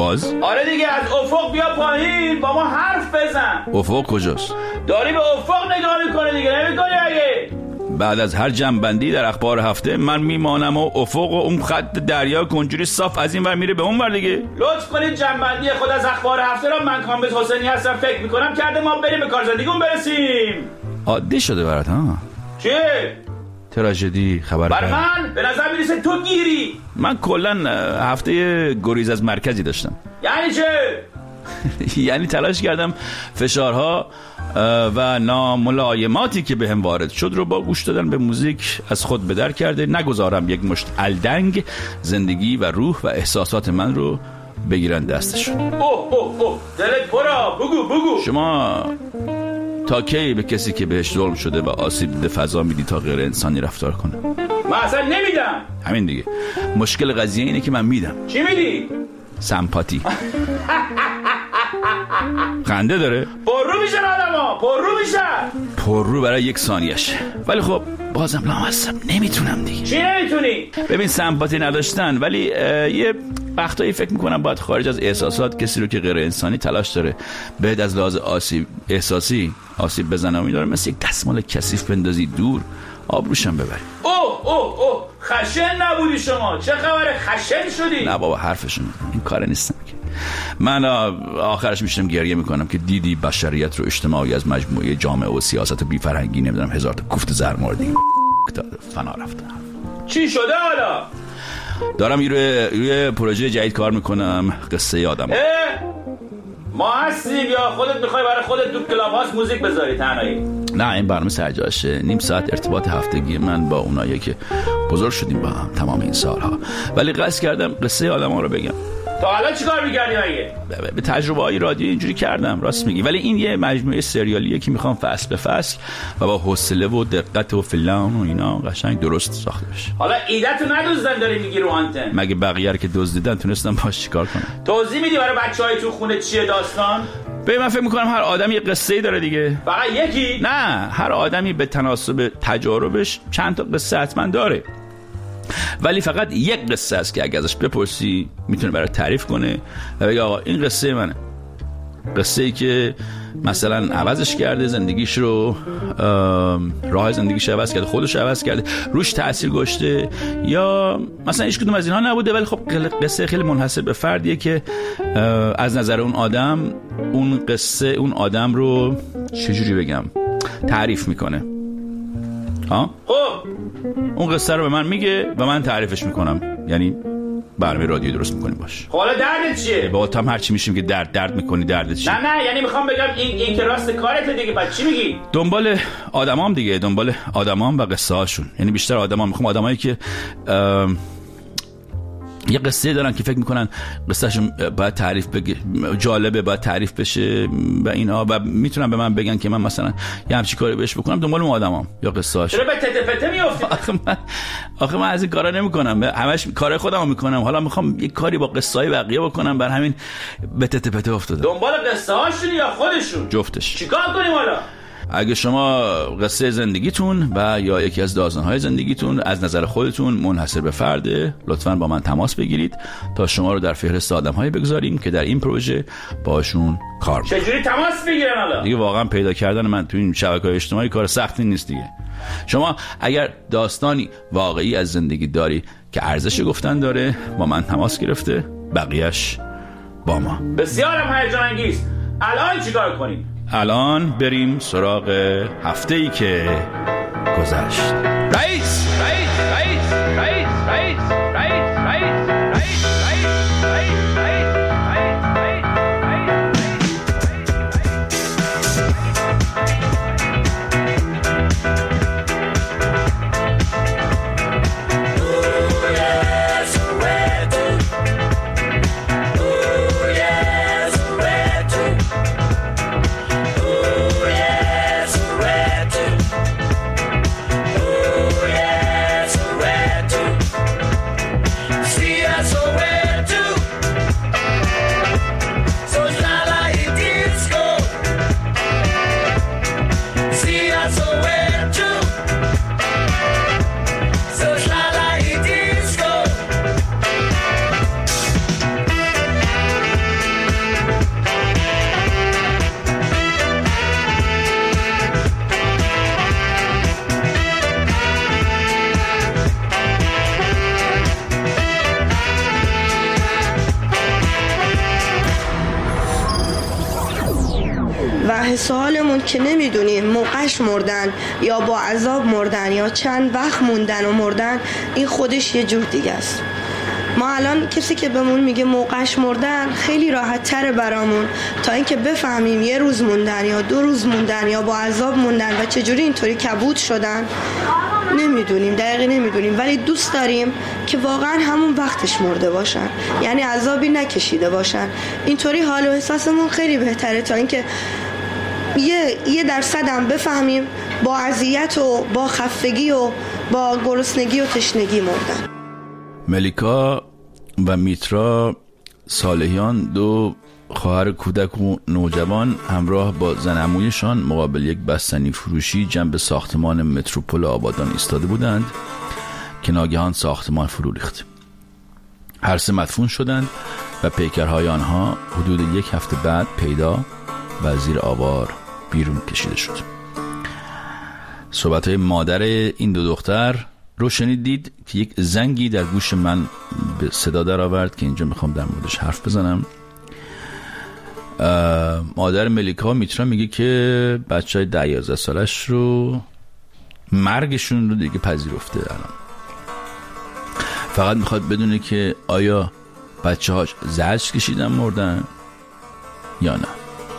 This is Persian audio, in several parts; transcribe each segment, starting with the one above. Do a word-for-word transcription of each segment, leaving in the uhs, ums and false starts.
باز؟ آره دیگه، از افق بیا پایین با ما حرف بزن. افق کجاست؟ داری به افق نگاه میکنه دیگه، نمیکنی اگه؟ بعد از هر جنبندی در اخبار هفته من میمانم و افق و اون خط دریا کنجوری صاف از این ور میره به اون ور دیگه. لطف کنید جنبندی خود از اخبار هفته را من کامبیز حسینی هستم فکر میکنم کرده ما بریم به کار زندگیمون برسیم. عادی شده برات ها؟ چه؟ تراژدی خبر بر من به نظر میرسه تو گیری. من کلا هفته گریز از مرکزی داشتم. یعنی چه؟ یعنی تلاش کردم فشارها و ناملایماتی که بهم وارد شد رو با گوش دادن به موزیک از خود به در کرده نگذارم یک مشت الدنگ زندگی و روح و احساسات من رو بگیرن دستشون. اوه اوه اوه دلت پرا، بگو بگو. شما تا کی به کسی که بهش ظلم شده و آسیب دیده فضا میدی تا غیر انسانی رفتار کنه؟ من اصلا نمیدم. همین دیگه. مشکل قضیه اینه که من میدم. چی میدی؟ سمپاتی. خنده داره؟ پررو میشن آدما، پررو میشن. پررو برای یک ثانیه‌اش. ولی خب بازم لامصب نمیتونم دیگه. چی نمیتونی؟ ببین سمپاتی نداشتن ولی یه وقتایی فکر میکنم باید خارج از احساسات کسی رو که غیر انسانی تلاش داره بهت از لحاظ آسیب احساسی آسیب بزنه و میداره مثل یک دستمال کثیف بندازی دور آبروشم ببری. اوه اوه اوه خشن نبودی شما؟ چه خبره خشن شدی؟ نه بابا حرفشون این کار نیستم که من آخرش میشتم گریه میکنم که دیدی بشریت رو اجتماعی از مجموعه جامعه و سیاست و بیفرهنگی نمیدونم هزار تا کوفت زرماردی فنا رفتن. چی شده حالا؟ دارم روی روی پروژه جدید کار میکنم. قصه آدم ما هستیم یا خودت میخوای برای خودت تو کلاب هاست موزیک بذاری تنهایی؟ نه این برنامه سرجاشه. نیم ساعت ارتباط هفتگی من با اونایی که بزرگ شدیم با هم تمام این سالها. ولی قصد کردم قصه آدم ها رو بگم. تا حالا چی کار می‌کردی مگه؟ به تجربه های رادیو اینجوری کردم. راست میگی. ولی این یه مجموعه سریالیه که میخوام فصل به فصل و با حوصله و دقت و فلان و اینا قشنگ درست ساخته بشه. حالا ایده‌تو ندوزدن داری میگی رو آنتن؟ مگه بقیه رو که دزدیدن تونستم باش چیکار کنم؟ توضیح میدی برای بچهای تو خونه چیه داستان؟ به من فکر میکنم هر آدمی یه قصه‌ای داره دیگه. فقط یکی؟ نه، هر آدمی به تناسب تجاربش چند تا قصه حتما داره. ولی فقط یک قصه است که اگه ازش بپرسی میتونه برای تعریف کنه و بگه آقا این قصه منه. قصه ای که مثلا عوضش کرده زندگیش رو، راه زندگیش عوض کرده، خودش عوض کرده، روش تأثیر گذاشته، یا مثلا هیچ کدوم از اینها نبوده ولی خب قصه خیلی منحصر به فردیه که از نظر اون آدم اون قصه اون آدم رو چجوری بگم تعریف میکنه. ها؟ خب اون قصه رو به من میگه و من تعریفش میکنم. یعنی برنامه رادیو درست میکنیم باش. خب حالا دردت چیه؟ با تو هم هر چی میشیم که درد درد میکنی دردت چیه؟ نه نه یعنی میخوام بگم این این که راست کارته دیگه. بعد چی میگی؟ دنبال آدمام دیگه، دنبال آدمام و قصه هاشون. یعنی بیشتر آدمام میخوام آدمایی که یه قصه دارن که فکر میکنن قصهشون باید تعریف بگه، جالبه، باید تعریف بشه و اینا، و میتونن به من بگن که من مثلا یه همچین کاری بهش بکنم. دنبال اون آدمام یا قصه هاش. چرا به تته پته میافتی؟ آخه من آخه من از این کارا نمیکنم، همش کار خودمو میکنم. حالا میخوام یه کاری با قصه های بقیه بکنم، بر همین به تته پته افتادم. دنبال قصه هاشون یا خودشون؟ جفتش. چیکار کنیم حالا؟ اگه شما قصه زندگیتون و یا یکی از داستان‌های زندگیتون از نظر خودتون منحصر به فرده، لطفاً با من تماس بگیرید تا شما رو در فهرست آدم‌هایی بگذاریم که در این پروژه باشون کار می‌کنیم. چجوری تماس بگیرن حالا؟ دیگه واقعا پیدا کردن من تو این شبکه‌های اجتماعی کار سختی نیست دیگه. شما اگر داستانی واقعی از زندگی داری که ارزش گفتن داره، با من تماس گرفته، بقیه‌اش با ما. بسیارم هیجان انگیز. الان چیکار کنیم؟ الان بریم سراغ هفته‌ای که گذشت. رئیس رئیس رئیس رئیس رئیس رئیس رئیس رئیس و حس حالمون که نمیدونیم موقعش مردن یا با عذاب مردن یا چند وقت موندن و مردن، این خودش یه جور دیگه است. ما الان کسی که بهمون میگه موقعش مردن خیلی راحت تره برامون تا اینکه بفهمیم یه روز موندن یا دو روز موندن یا با عذاب موندن و چجوری اینطوری کبود شدن نمیدونیم، دقیقی نمیدونیم، ولی دوست داریم که واقعا همون وقتش مرده باشن، یعنی عذابی نکشیده باشن. اینطوری حال و احساسمون خیلی بهتره تا اینکه یه یه درصد هم بفهمیم با اذیت و با خفتگی و با گرسنگی و تشنگی مردن. ملیکا و میترا صالحیان، دو خواهر کودک و نوجوان، همراه با زن عمویشان مقابل یک بستنی فروشی جنب ساختمان متروپول آبادان ایستاده بودند که ناگهان ساختمان فرو ریخت. هر سه مدفون شدند و پیکرهای آنها حدود یک هفته بعد پیدا و زیر آوار بیرون کشیده شد. صحبت‌های مادر این دو دختر رو شنیدید که یک زنگی در گوش من به صدا در آورد که اینجا میخوام در موردش حرف بزنم. مادر ملیکا میترا میگه که بچه های ده یازده سالش رو مرگشون رو دیگه پذیرفته الان. فقط میخواد بدونه که آیا بچه هاش زجر کشیدن مردن یا نه.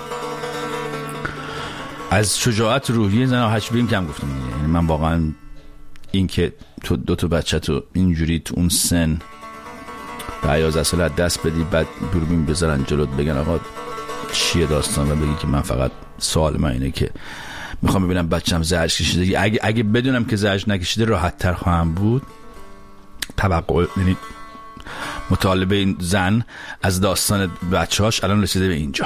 از شجاعت روحی زن هاش بیم کم گفتم. یعنی من واقعا این که تو دو تا بچه تو اینجوری تو اون سن ده یازده سال دست بدی، بعد دوربین بذارن جلوت بگن آقا چیه داستان، و بگی که من فقط سوال من اینه که میخوام ببینم بچه‌م زجر کشیده. اگه اگه بدونم که زجر نکشیده راحت تر خواهم بود. توقع، یعنی مطالبه این زن از داستان بچه‌هاش الان رسیده به اینجا.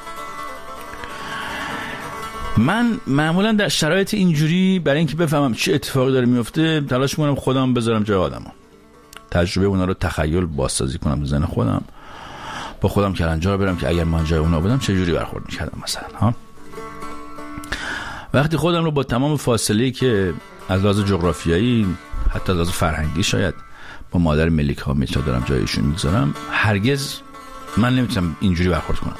من معمولا در شرایط اینجوری برای اینکه بفهمم چه اتفاقی داره میفته تلاش میکنم خودم بذارم جای آدم‌ها، تجربه اونا رو تخیل بازسازی کنم تو ذهن خودم، با خودم کلنجار برم که اگر من جای اونا بودم چه جوری برخورد میکردم مثلا. ها وقتی خودم رو با تمام فاصله‌ای که از لحاظ جغرافیایی حتی از لحاظ فرهنگی شاید با مادر ملیکا میترا دارم جایشون میگذارم، هرگز من نمیتونم اینجوری برخورد کنم.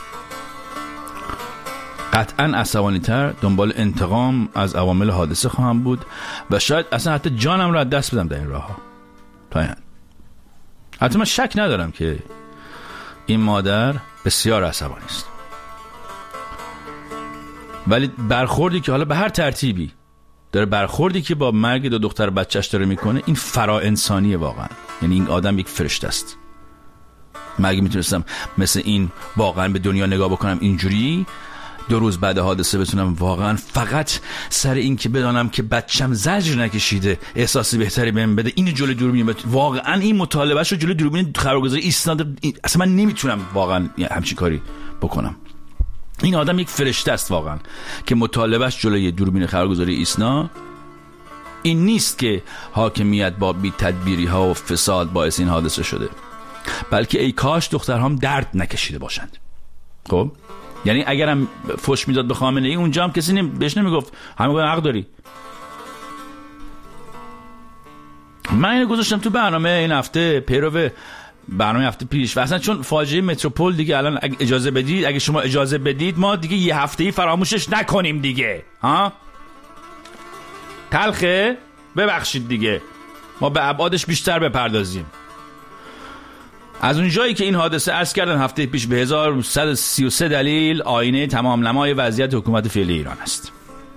قطعاً عصبانی تر دنبال انتقام از عوامل حادثه خواهم بود و شاید اصلا حتی جانم رو از دست بدم در این راه ها. تا این حتی من شک ندارم که این مادر بسیار عصبانی است، ولی برخوردی که حالا به هر ترتیبی داره، برخوردی که با مرگ دو دختر بچهش داره میکنه، این فرا انسانیه واقعا. یعنی این آدم یک فرشته است. من اگه میتونستم مثل این واقعا به دنیا نگاه بکنم اینجوری، دو روز بعد حادثه بتونم واقعا فقط سر این که بدانم که بچم زجر نکشیده احساسی بهتری بهم بده، این جلوی دوربین واقعا این مطالبهش رو جلوی دوربین خبرگزاری ایستاد، اصلا من نمیتونم واقعا همچین کاری بکنم. این آدم یک فرشته است واقعا که مطالبهش جلوی دوربین خبرگزاری ایسنا این نیست که حاکمیت با بی تدبیری ها و فساد باعث این حادثه شده، بلکه ای کاش دخترهام درد نکشیده باشند. خب یعنی اگرم فوش میداد به خامنه ای اونجا هم کسی نمی... بهش نمیگفت همه گفتن حق داری. من اینو گذاشتم تو برنامه این هفته، پیرو برنامه هفته پیش، و اصلا چون فاجعه متروپول دیگه الان اگه اجازه بدید اگه شما اجازه بدید ما دیگه یه هفته‌ای فراموشش نکنیم دیگه. ها تلخه، ببخشید دیگه، ما به ابعادش بیشتر بپردازیم. از اون جایی که این حادثه عرض کردن هفته پیش به هزار و صد و سی و سه دلیل آینه تمام نمای وضعیت حکومت فعلی ایران است.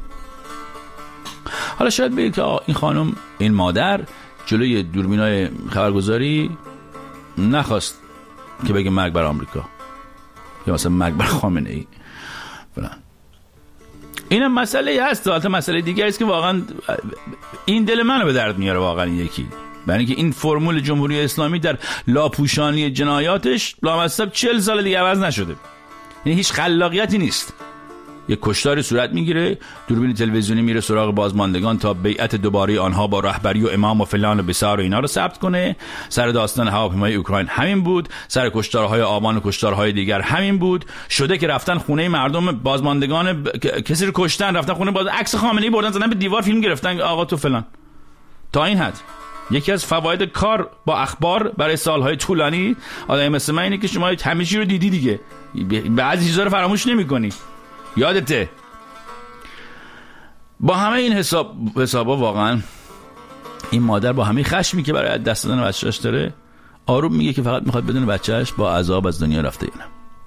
حالا شاید بگید که این خانم، این مادر جلوی دوربینای خبرگزاری نخواست که بگه مرگ بر آمریکا یا مثلا مرگ بر خامنه ای فلان. اینم مسئله هست. البته مسئله دیگه است که واقعا این دل منو به درد میاره واقعا یکی، برای اینکه این فرمول جمهوری اسلامی در لاپوشانی جنایاتش لامصب چهل سال دیگه عوض نشده. یعنی هیچ خلاقیتی نیست. یک کشتاری صورت میگیره، دوربین تلویزیونی میره سراغ بازماندگان تا بیعت دوباره آنها با رهبری و امام و فلان و بسار و اینا رو ثبت کنه. سر داستان هواپیمای اوکراین همین بود، سر کشتارهای آبان و کشتارهای دیگر همین بود. شده که رفتن خونه مردم، بازماندگان ب... کسی رو کشتن، رفتن خونه باز عکس خامنه‌ای بردن زدن به دیوار، فیلم گرفتن آقا تو فلان. تا این حد. یکی از فواید کار با اخبار برای سالهای طولانی آدم مثل من اینه که شما همه چی رو دیدی دیگه، بعضی چیزا رو فراموش نمی‌کنی. یادته؟ با همه این حساب حسابا واقعا این مادر با همه خشمی که برای دست دادن بچه‌اش داره آروم میگه که فقط میخواد بدون بچه‌اش با عذاب از دنیا رفته یا نه.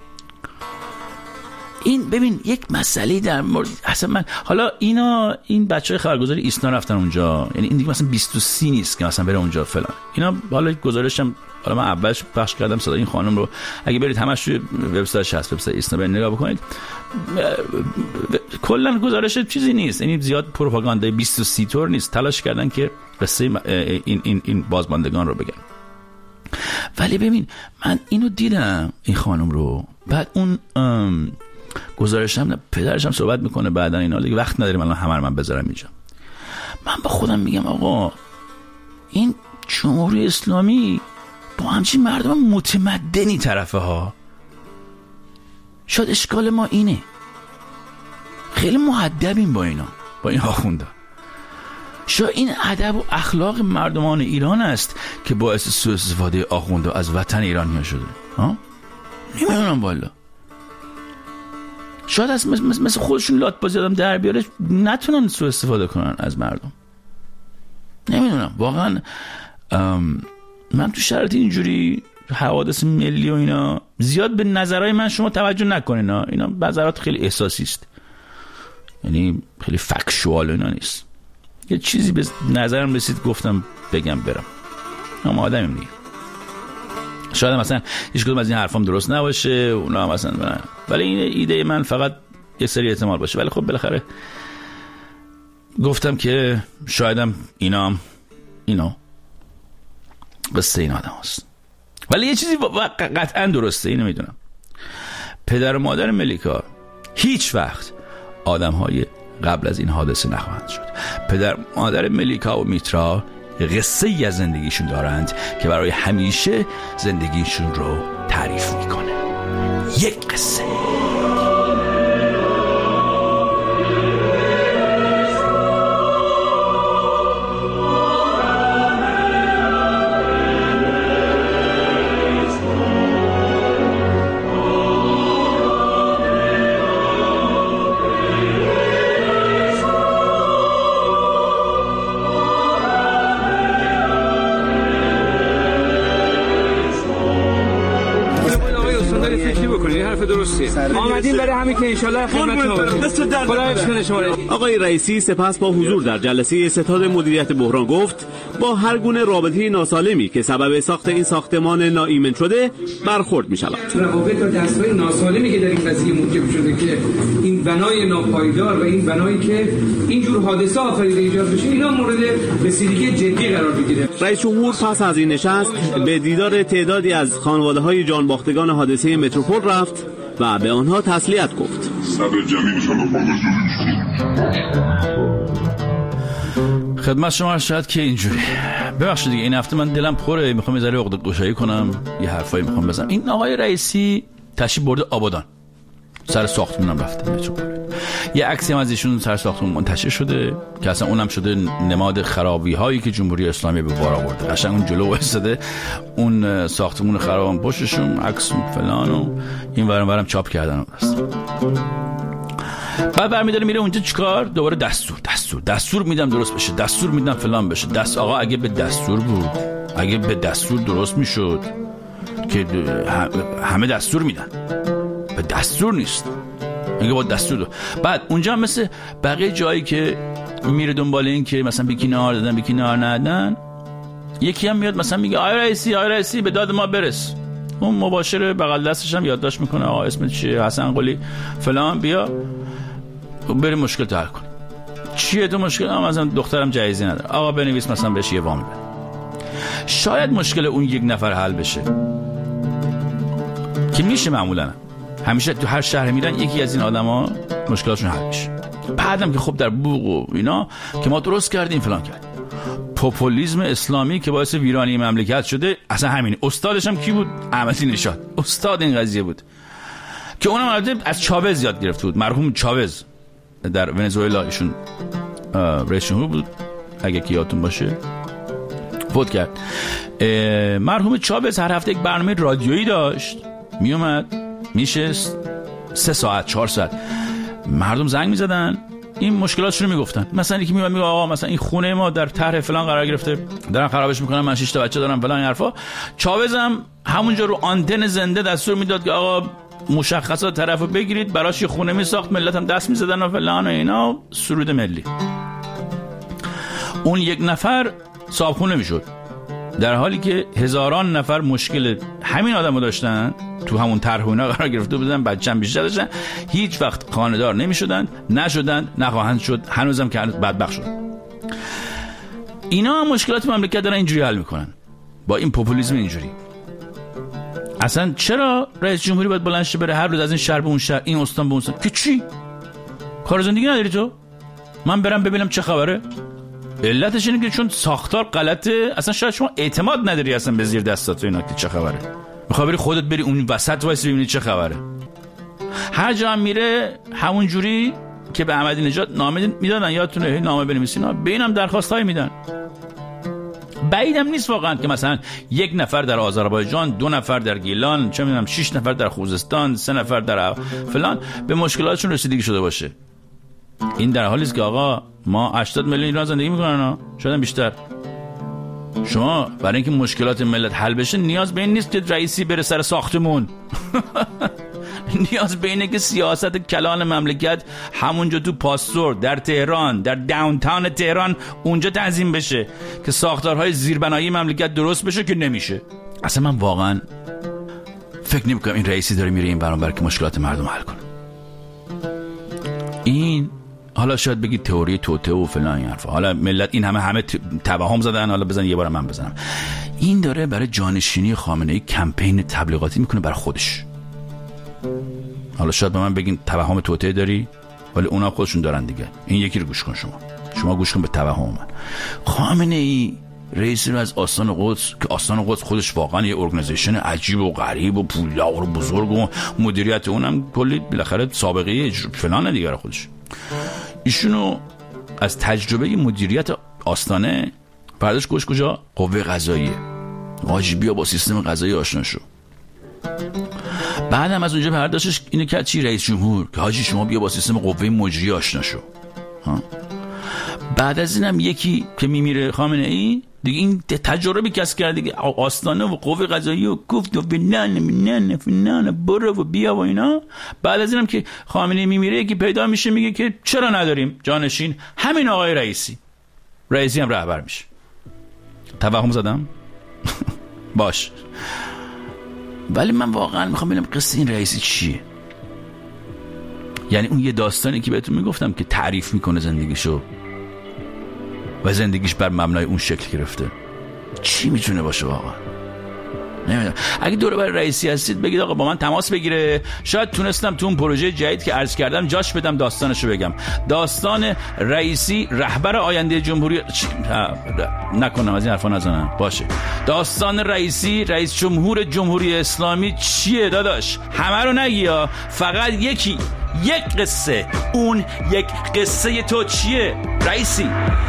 این ببین یک مسئله در مورد اصلا من حالا اینا این بچهای خبرگزاری ایسنا رفتن اونجا، یعنی این دیگه مثلا بیست و سی نیست که مثلا بره اونجا فلان اینا. حالا گزارشم حالا من اولش پخش کردم صدای این خانم رو، اگه برید همش توی وبسایتش هست، وبسایت ایسنا برید نگاه بکنید، کلا گزارش چیزی نیست، یعنی زیاد پروپاگاندای بیست و سی طور نیست، تلاش کردن که قصه این این این بازماندگان رو بگن. ولی ببین من اینو دیدم این خانم رو، بعد اون گزارشم پدرشم صحبت میکنه بعدن اینا، دیگه وقت نداریم الان همه رو من بذارم اینجا. من با خودم میگم آقا این جمهوری اسلامی با همچین مردم متمدنی طرفه ها، شاید اشکال ما اینه خیلی مؤدبیم با اینا، با این آخوندا. شاید این ادب و اخلاق مردمان ایران است که باعث سوء استفاده آخوندا از وطن ایرانیا شده. ها نمیدونم والا، شاید از مثل, مثل خودشون لات بازی آدم در بیاره نتونن سوء استفاده کنن از مردم. نمیدونم واقعا. من تو شرایط اینجوری حوادث ملی و اینا زیاد به نظرهای من شما توجه نکنین، اینا نظرات خیلی احساسی است، یعنی خیلی فکشوال اینا نیست. یه چیزی به نظرم رسید گفتم بگم برم، اما آدمیم دیگه. شاید مثلا هیچ کدوم از این حرفام درست نباشه اونا هم مثلا برن. ولی این ایده من فقط یه سری احتمال باشه، ولی خب بالاخره گفتم که شایدم اینا هم اینا قصه این آدم هست. ولی یه چیزی قطعا درسته، اینو میدونم، پدر و مادر ملیکا هیچ وقت آدم های قبل از این حادثه نخواهند شد. پدر مادر ملیکا و میترا قصه ای از زندگیشون دارند که برای همیشه زندگیشون رو تعریف میکنه. یک قصه. آمدیم برای همین که انشالله خدمت شما باشیم. آقای رئیسی سپس با حضور در جلسه ستاد مدیریت بحران گفت با هر گونه رابطه ناسالمی که سبب ساخت این ساختمان ناایمن شده برخورد می شود. روابط و دستگاه ناسالمی که در این قضیه موجب شده که این بنای ناپایدار و این بنایی که اینجور حادثه آفریده ایجاد بشه اینا مورد رسیدگی جدی قرار بگیره. رئیس جمهور پس از این نشست به دیدار تعدادی از خانواده‌های جانباختگان حادثه متروپول رفت و به آنها تسلیت گفت. خدمت شما شاید که اینجوری ببخشید دیگه این هفته من دلم پره، میخوام یه ذره عقده گشایی کنم، یه حرفایی میخوام بزنم. این آقای رئیسی تشریف برده آبادان، سر ساختمونم رفته متروپول. یه عکسی هم از ایشون سر ساختمون منتشر شده که اصلا اونم شده نماد خرابی هایی که جمهوری اسلامی به بار آورده. قشنگ اون جلو وایساده اون ساختمون خرابم پشتشون عکس فلان و این ورم ورم چاپ کردن است. بعد برمی‌داره میره اونجا چیکار؟ دوباره دستور دستور دستور میدم درست بشه، دستور میدم فلان بشه. دست آقا اگه به دستور بود، اگه به دستور درست میشد که همه دستور میدن، به دستور نیست. میگه با دستور دو. بعد اونجا مثل بقیه جایی که میره دنبال این که مثلا بکی نهار دادن بکی نهار ندادن، یکی هم میاد مثلا میگه آی رئیسی آی رئیسی به داد ما برس. اون مباشر بغل دستش هم یادداشت میکنه آقا اسمت چیه، حسن قلی فلان، بیا بریم مشکل تو حل کن. چیه تو مشکل؟ آقا مثلا دخترم جایزی نداره، آقا بنویس مثلا بهش یه وام بده. شاید مشکل اون یک نفر حل بشه که میشه معمولا همیشه تو هر شهر میرن یکی از این آدما مشکلاتشون حل میشه. بعدم که خب در بوق و اینا که ما درست کردیم فلان کردیم. پوپولیسم اسلامی که باعث ویرانی مملکت شده، اصلا همین. استادش هم کی بود؟ احمدی نژاد استاد این قضیه بود که اونم البته از چاوز یاد گرفته بود. مرحوم چاوز در ونزوئلا ایشون رئیس جمهور بود اگه که یادتون باشه، فوت کرد. مرحوم چاوز هر هفته یک برنامه رادیویی داشت، میومد میشست سه ساعت چهار ساعت مردم زنگ میزدن، این مشکلاتشون رو میگفتن. مثلا یکی میاد میگه آقا مثلا این خونه ما در طرح فلان قرار گرفته، دارن خرابش میکنن، من شش تا بچه دارم فلان حرفا. چاوزم همونجا رو آنتن زنده دستور میداد که آقا مشخصات طرفو بگیرید، براش یه خونه میساخت، ملت هم دست میزدن و فلان و اینا. سرود ملی. اون یک نفر صاحبخونه میشد، در حالی که هزاران نفر مشکل همین آدمو داشتن، تو همون طرح اینا قرار گرفته بودن، بچه‌م بیشتر داشتن، هیچ وقت خانه‌دار نمیشدن، نشدن، نخواهند شد، هنوزم که بدبخت شدن. اینا هم مشکلات مملکت دارن اینجوری حل میکنن، با این پوپولیسم اینجوری. اصلا چرا رئیس جمهوری باید بلند شه بره هر روز از این شهر به اون شهر، این استان به اون استان؟ که چی؟ کار زندگی نداری تو؟ من برم ببینم چه خبره؟ علتش اینه که چون ساختار غلطه، اصلا شاید شما اعتماد نداری اصلا به زیر دستات و اینا که چه خبره. میخوای بری خودت بری اون وسط وایس ببینی چه خبره. هر جا هم میره همون جوری که به احمدی نژاد نامه میدادن، یادتونه نامه بنویسین، به اینم درخواستای میدن. بعیدم نیست واقعا که مثلا یک نفر در آذربایجان، دو نفر در گیلان، چه میدونم شش نفر در خوزستان، سه نفر در فلان به مشکلاتشون رسیدگی شده باشه. این در حالی است که آقا ما هشتاد میلیون ایران زندگی میکنن، شاید بیشتر. شما برای اینکه مشکلات ملت حل بشه نیاز به این نیست که رئیسی بره سر ساختمون. نیاز به اینه که سیاست کلان مملکت همونجا تو پاستور در تهران، در داونتاون تهران اونجا تنظیم بشه که ساختارهای زیربنایی مملکت درست بشه، که نمیشه. اصلا من واقعا فکر نمی‌کنم این رئیسی داره میره این برانبر که مشکلات مردم حل کنه. این حالا شاید بگید تئوری توته و فلان این حرفا، حالا ملت این همه همه توهم زدن، حالا بزن یه بار من بزنم. این داره برای جانشینی خامنه‌ای کمپین تبلیغاتی میکنه برای خودش. حالا شاید به من بگین توهم توته داری، ولی اونا خودشون دارن دیگه. این یکی رو گوش کن، شما شما گوش کن به توهم من. خامنه‌ای رئیس رو از آستان قدس، که آستان قدس خودش واقعا یه ارگانیزیشن عجیب و غریب و پولدار و بزرگ و مدیریت اونم کلی بالاخره سابقه فلان دیگه خودش، ایشونو از تجربه مدیریت آستانه برداشت گوش کجا؟ قوه قضاییه. واجب بیا با سیستم قضایی آشنا شو. بعدم از اونجا برداشتش اینه که چی؟ رئیس جمهور که حاجی شما بیا با سیستم قوه مجریه آشنا شو. ها. بعد از اینم یکی که میمیره خامنه‌ای دیگه، این تجربه کسب کرده دیگه، آستانه و قوه قضاییه و گفت و فلان منن فلان برو و بیا و اینا. بعد از اینم که خامنه‌ای میمیره یکی پیدا میشه میگه که چرا نداریم جانشین، همین آقای رئیسی. رئیسی هم رهبر میشه. توهم زدم؟ باش. ولی من واقعا میخوام ببینم قصه این رئیسی چیه. یعنی اون یه داستانی که بهتون میگفتم که تعریف میکنه زندگیشو و زندگیش بر مبنای اون شکل گرفته، چی میتونه باشه واقعا؟ نمیدونم. اگه دوره برای رئیسی هستید بگید آقا با من تماس بگیره، شاید تونستم تو اون پروژه جدید که عرض کردم جاش بدم داستانشو بگم. داستان رئیسی رهبر آینده جمهوری چی؟ نکنم از این حرفا نزنم. باشه. داستان رئیسی رئیس جمهور جمهوری اسلامی چیه داداش؟ همه رو نگیا، فقط یکی، یک قصه. اون یک قصه تو چیه رئیسی؟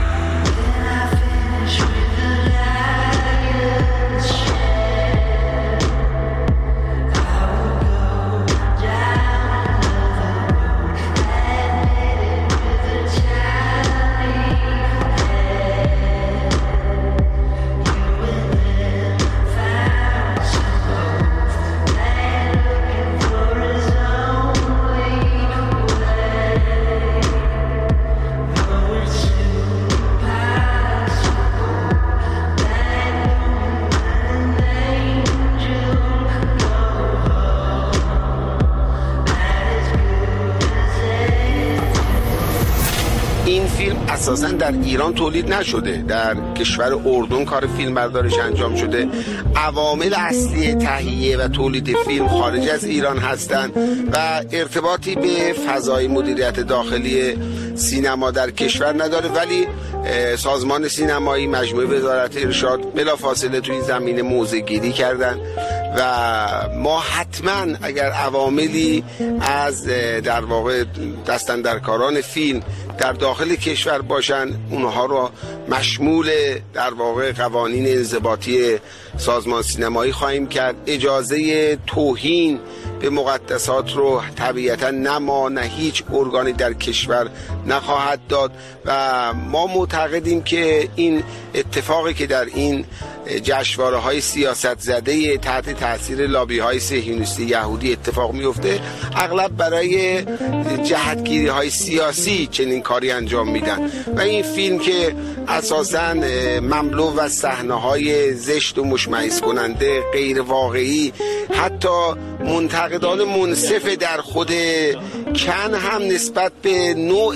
اساساً در ایران تولید نشده، در کشور اردن کار فیلم بردارش انجام شده. عوامل اصلی تهیه و تولید فیلم خارج از ایران هستند و ارتباطی به فضای مدیریت داخلی سینما در کشور نداره، ولی سازمان سینمایی، مجموعه وزارت ارشاد بلافاصله توی زمینه موضع‌گیری کردن و ما حتما اگر عواملی از در واقع دستاندرکاران فیلم در داخل کشور باشن، اونها رو مشمول در واقع قوانین انضباطی سازمان سینمایی خواهیم کرد. اجازه توهین به مقدسات رو طبیعتا نه ما نه هیچ ارگانی در کشور نخواهد داد و ما معتقدیم که این اتفاقی که در این جشنواره های سیاست زده تحت تاثیر لابی های صهیونیستی یهودی اتفاق میفته اغلب برای جهتگیری های سیاسی چنین کاری انجام میدن و این فیلم که اساساً مملو از صحنه های زشت و مشمئز کننده غیر واقعی، حتی منتقدان منصف در خود کن هم نسبت به نوع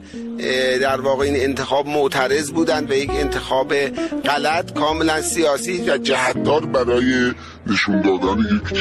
در واقع این انتخاب معترض بودند به یک انتخاب غلط کاملا سیاسی و جهتدار برای نشون دادن یک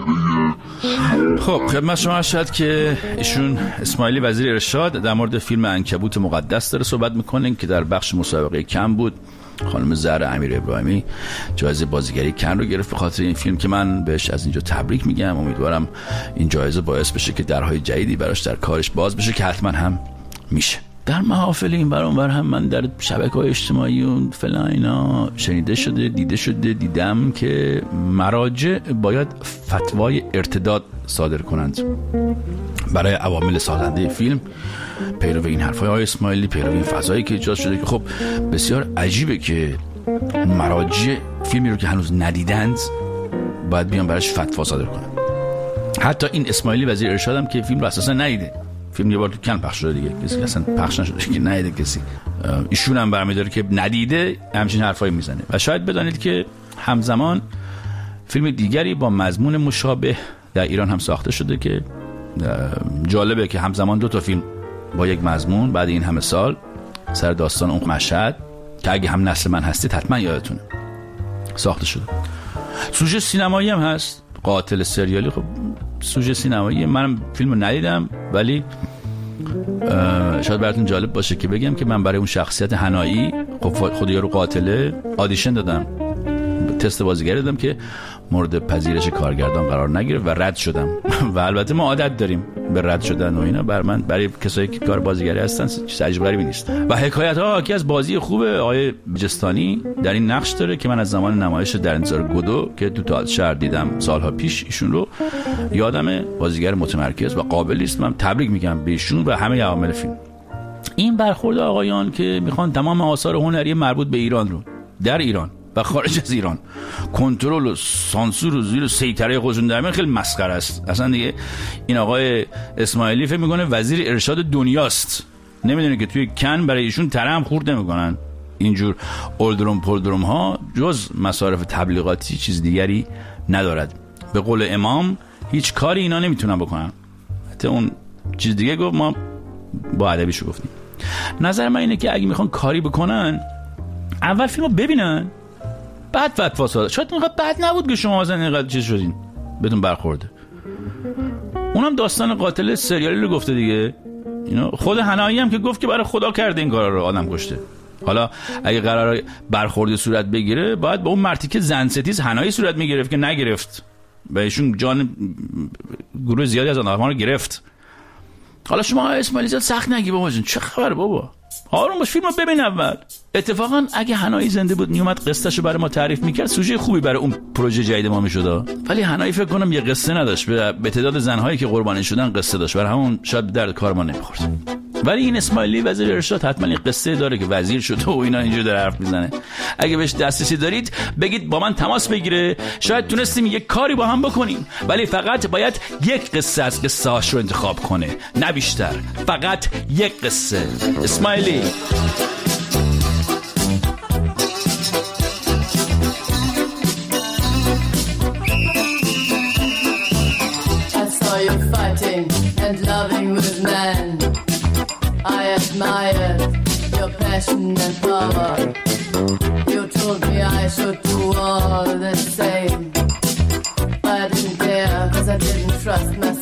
چهره. خب خدمت شما ارشد که ایشون اسماعیلی وزیر ارشاد در مورد فیلم عنکبوت مقدس داره صحبت میکنه که در بخش مسابقه کن بود. خانم زهرا امیر ابراهیمی جایزه بازیگری کن رو گرفت به خاطر این فیلم که من بهش از اینجا تبریک میگم. امیدوارم این جایزه باعث بشه که درهای جدیدی براش در کارش باز بشه که حتما هم میشه. در محافل این بر اون بر هم من در شبکه‌های اجتماعی و فلان اینا شنیده شده دیده شده دیدم که مراجع باید فتوای ارتداد صادر کنند برای عوامل سازنده فیلم، پیرو این حرفای آقای اسماعیلی، پیرو این فضایی که ایجاد شده که خب بسیار عجیبه که مراجع فیلمی رو که هنوز ندیدند باید بیان براش فتوا صادر کنند. حتی این اسماعیلی وزیر ارشاد هم که فیلم رو اساسا ندیده، فیلم یه بار تو کن پخش شده دیگه، کسی اصلا پخش نشده که ندیده کسی، ایشون هم برمی‌داره که ندیده همچین حرفایی میزنه. و شاید بدانید که همزمان فیلم دیگری با مضمون مشابه در ایران هم ساخته شده که جالبه که همزمان دو تا فیلم با یک مضمون بعد این همه سال سر داستان اون مشهد که اگه هم نسل من هستید حتما یادتونه ساخته شده. سوژه سینمایی هم هست، قاتل سریالی. خب سوژه سینمایی منم فیلمو ندیدم ولی شاید براتون جالب باشه که بگم که من برای اون شخصیت حنایی خب خود یارو قاتله آدیشن دادم، تست بازیگری دادم که مورد پذیرش کارگردان قرار نگرفت و رد شدم و البته ما عادت داریم به رد شدن و اینا، بر من برای کسایی که کار بازیگری هستن چیز عجیب غریبی نیست. و حکایت ها حاکی از بازی خوب آقای بجستانی در این نقش داره که من از زمان نمایش در انتظار گودو که تو تئاتر شهر دیدم سالها پیش ایشون رو یادمه، بازیگر متمرکز و قابلی است. من تبریک میگم به ایشون و همه عوامل فیلم. این برخورد آقایان که میخوان تمام آثار هنری مربوط به ایران رو در ایران و خارج از ایران کنترل و سانسور و زیر سیطره خودشون در میارن خیلی مسخره است. اصلا دیگه این آقای اسماعیلی فکر میکنه وزیر ارشاد دنیاست، نمیدونه که توی کن برای ایشون ترم خورد نمیکنن. اینجور اولدروم پولدروم ها جز مصارف تبلیغاتی چیز دیگری ندارد. به قول امام هیچ کاری اینا نمیتونن بکنن. حتی اون چیز دیگه گفت، ما با ادبیشو گفتیم. نظر من اینه که اگه میخوان کاری بکنن اول فیلمو ببینن بعد فتوا صادر. شاید اینقدر بد نبود که شما مثلا اینقدر چیز شدین بهتون برخورده. اونم داستان قاتل سریالی رو گفته دیگه. اینا خود حنایی هم که گفت که برای خدا کرده این کارا رو، آدم کشته. حالا اگه قراره برخورد صورت بگیره باید به اون مرتیکه زن ستیز حنایی صورت میگرفت که نگرفت و ایشون جان گروه زیادی از آدم‌ها رو گرفت. حالا شما اسماعیلی زاد سخت نگی بابا جون، چه خبر بابا، آروم باش، فیلمو ببین اول. اتفاقا اگه حنایی زنده بود میومد قصه‌شو برای ما تعریف میکرد سوژه خوبی برای اون پروژه جدید ما میشد. ولی حنایی فکر کنم یه قصه نداشت، به تعداد زنهایی که قربانی شدن قصه داشت، برای همون شاید به درد کار ما نمیخورد. ولی این اسماعیلی وزیر ارشاد حتما یه قصه داره که وزیر شده و اینا اینجوری داره حرف میزنه. اگه بهش دسترسی دارید بگید با من تماس بگیره، شاید تونستیم یک کاری با هم بکنیم. ولی فقط باید یک قصه از قصه‌هاش رو انتخاب کنه، نه بیشتر، فقط یک قصه. اسماعیلی and loving with men. I admire your passion and power. You told me I should do all the same. I didn't care, cause I didn't trust myself.